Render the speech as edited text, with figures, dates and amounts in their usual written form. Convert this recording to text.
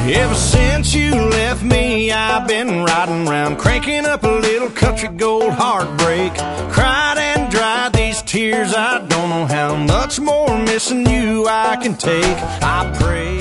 Ever since you left me, I've been riding around, cranking up a little country gold heartbreak. Cried and dried these tears, I don't know how much more missing you I can take. I pray